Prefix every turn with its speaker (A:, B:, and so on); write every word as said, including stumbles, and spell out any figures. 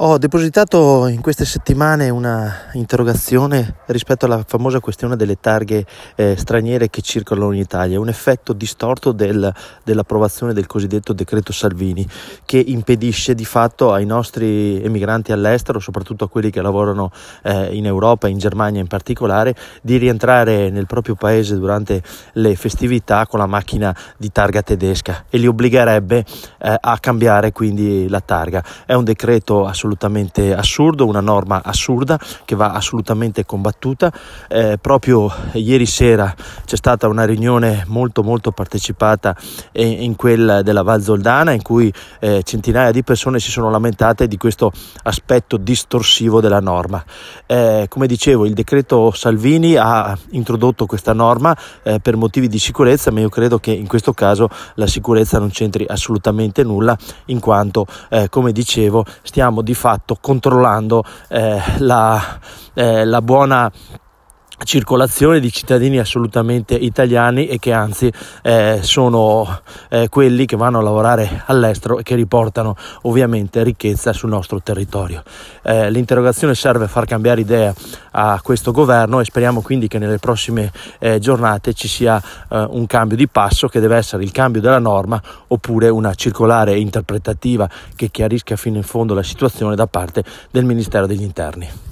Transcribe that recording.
A: Ho depositato in queste settimane una interrogazione rispetto alla famosa questione delle targhe eh, straniere che circolano in Italia, un effetto distorto del, dell'approvazione del cosiddetto decreto Salvini, che impedisce di fatto ai nostri emigranti all'estero, soprattutto a quelli che lavorano eh, in Europa, in Germania in particolare, di rientrare nel proprio paese durante le festività con la macchina di targa tedesca e li obbligherebbe eh, a cambiare quindi la targa. È un decreto assolutamente assolutamente assurdo, una norma assurda che va assolutamente combattuta. Eh, proprio ieri sera c'è stata una riunione molto molto partecipata eh, in quella della Val Zoldana, in cui eh, centinaia di persone si sono lamentate di questo aspetto distorsivo della norma. Eh, come dicevo, il decreto Salvini ha introdotto questa norma eh, per motivi di sicurezza, ma io credo che in questo caso la sicurezza non c'entri assolutamente nulla, in quanto eh, come dicevo stiamo di fatto controllando eh, la, eh, la buona circolazione di cittadini assolutamente italiani e che anzi eh, sono eh, quelli che vanno a lavorare all'estero e che riportano ovviamente ricchezza sul nostro territorio. Eh, l'interrogazione serve a far cambiare idea a questo governo e speriamo quindi che nelle prossime eh, giornate ci sia eh, un cambio di passo, che deve essere il cambio della norma oppure una circolare interpretativa che chiarisca fino in fondo la situazione da parte del Ministero degli Interni.